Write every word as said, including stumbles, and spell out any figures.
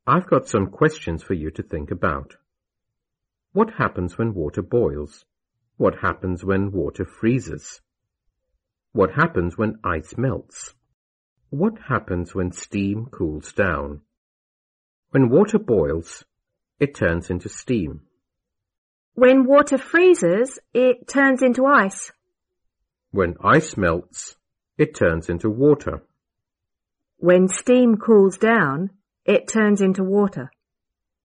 I've got some questions for you to think about. What happens when water boils? What happens when water freezes? What happens when ice melts? What happens when steam cools down? When water boils, it turns into steam. When water freezes, it turns into ice. When ice melts, it turns into water. When steam cools down, it turns into water.